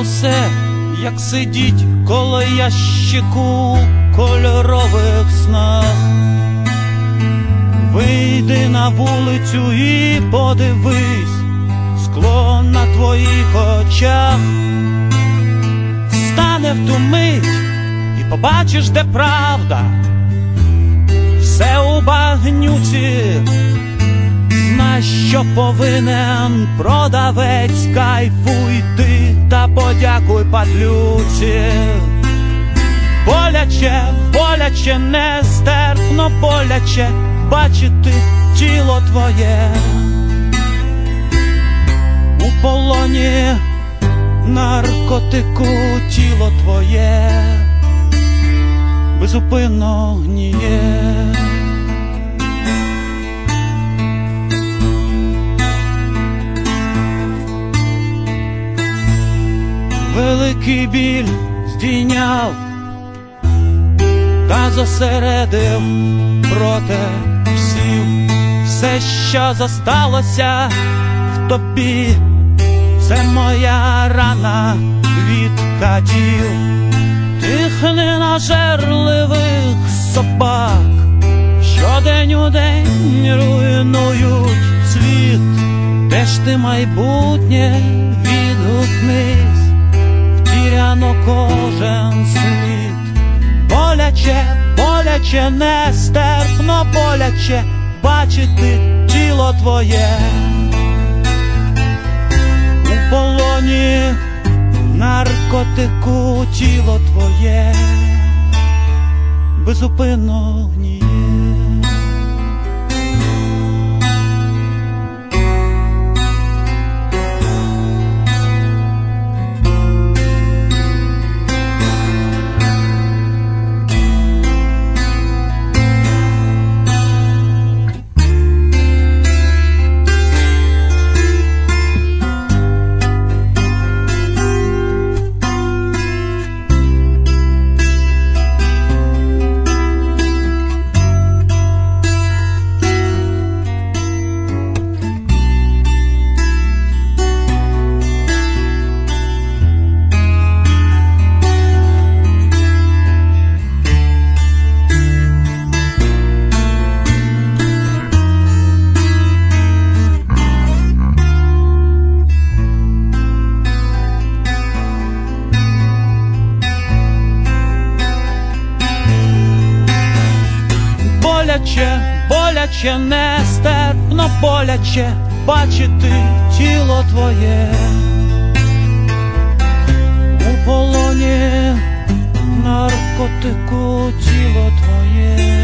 усе, як сидіть коло ящику у кольорових снах. Вийди на вулицю і подивись, скло на твоїх очах стане в ту мить, і побачиш, де правда. Все у багнюці, знай, що повинен продавець. Кайфуй ти та подякуй падлюці. Боляче, боляче, нестерпно боляче бачити тіло твоє у полоні наркотику. Тіло твоє безупинно гніє. Великий біль здійняв та зосередив проти всіх. Все, що зосталося в тобі, це моя рана від катів тих ненажерливих собак, що день у день руйнують світ. Де ж ти, майбутнє, відгукнись, втіряно кожен слід. Боляче, боляче, нестерпно боляче бачити тіло твоє у полоні наркотику. Тіло твоє безупинно гніє. Боляче, боляче, нестерпно боляче бачити тіло твоє у полоні наркотику. Тіло твоє